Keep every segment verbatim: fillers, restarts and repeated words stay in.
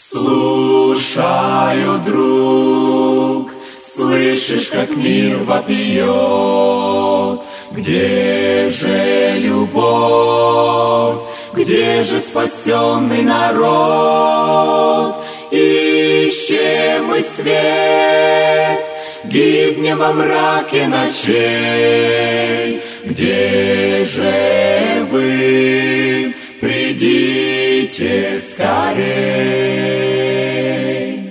Слушаю, друг, слышишь, как мир вопиет? Где же любовь, где же спасенный народ? Ищем мы свет, гибнем во мраке ночей. Где же вы? Придите скорей.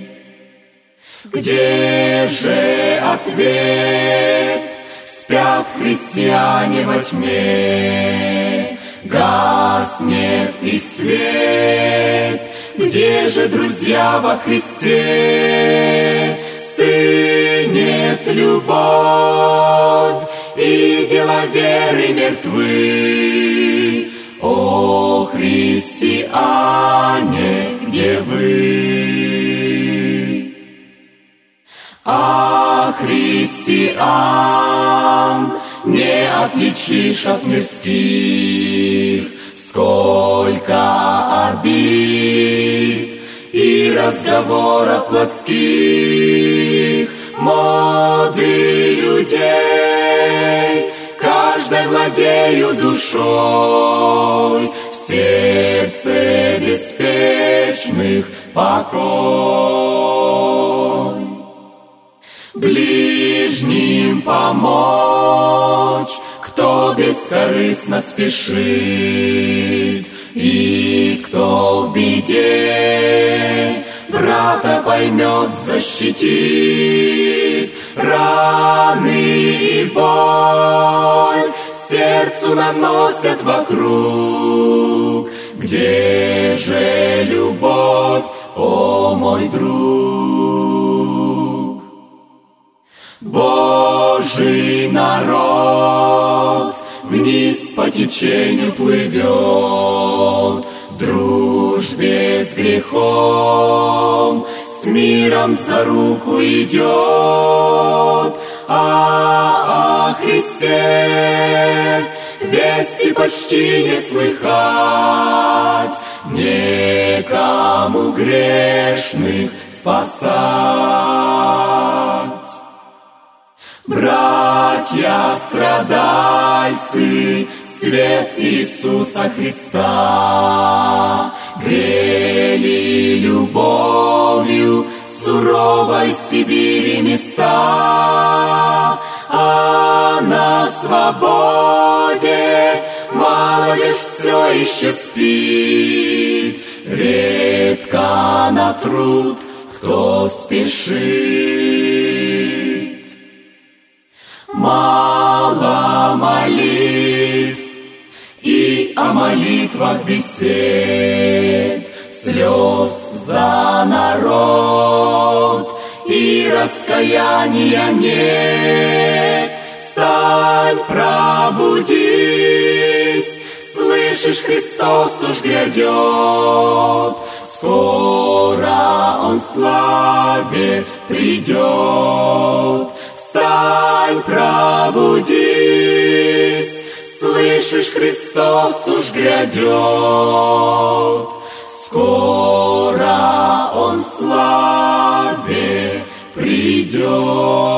Где же ответ? Спят христиане во тьме, гаснет и свет. Где же, друзья, во Христе стынет любовь, и дела веры мертвы? О, христиане, где вы? А христиан не отличишь от мирских. Сколько обид и разговоров плотских, моды людей, каждой владею душой, в сердце беспечных покой. Ближним помочь, кто бескорыстно спешит, и кто в беде брата поймет, защитит. Раны и боль сердцу наносят вокруг. Где же любовь, о мой друг? Божий народ вниз по течению плывет, в дружбе с грехом, с миром за руку идет. А о Христе вести почти не слыхать, некому грешных спасать. Братья-страдальцы, свет Иисуса Христа грели любовью суровой Сибири места. А на свободе молодежь все еще спит, редко на труд кто спешит. Мало молитв и о молитвах бесед, слез за народ и раскаяния нет. Встань, пробудись, слышишь, Христос уж грядет, скоро Он в славе придет. Встань, пробудись, слышишь, Христос уж грядет, скоро Он в славе придет.